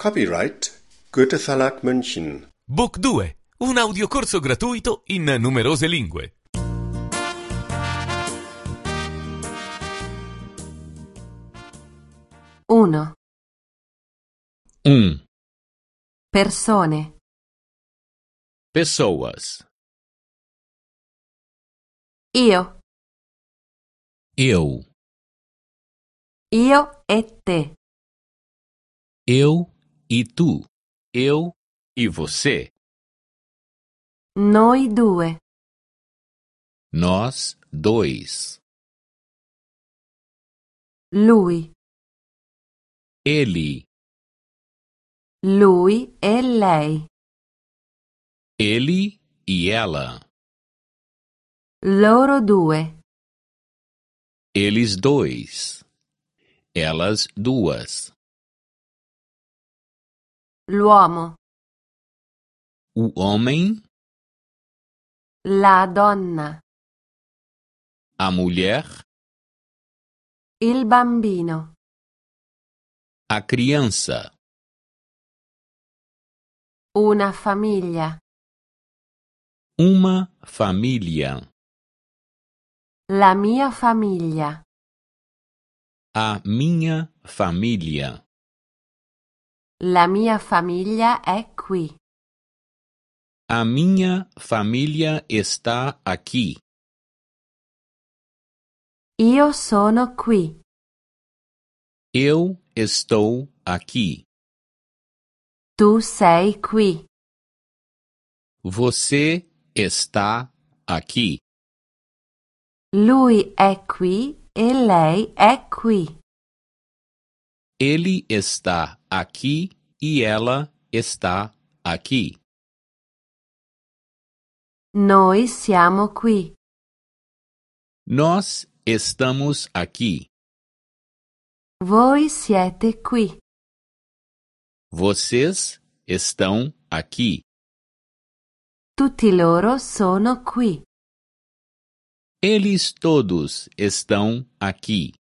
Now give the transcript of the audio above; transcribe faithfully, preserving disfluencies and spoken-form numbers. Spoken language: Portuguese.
Copyright Goethe Verlag München. Book due, un audiocorso gratuito in numerose lingue. uno. Um. Persone. Pessoas. Io. Eu. Io e te. Eu e tu. Eu e você. Noi due. Nós dois. Lui. Ele. Lui e lei. Ele e ela. Loro due. Eles dois. Elas duas. L'uomo. O homem, La donna. a mulher, Il bambino. a criança. Una famiglia. Uma família. La mia famiglia. A minha família. La mia famiglia è qui. A minha família está aqui. Io sono qui. Eu estou aqui. Tu sei qui. Você está aqui. Lui è qui e lei è qui. Ele está aqui e ela está aqui. Noi siamo qui. Nós estamos aqui. Voi siete qui. Vocês estão aqui. Tutti loro sono qui. Eles todos estão aqui.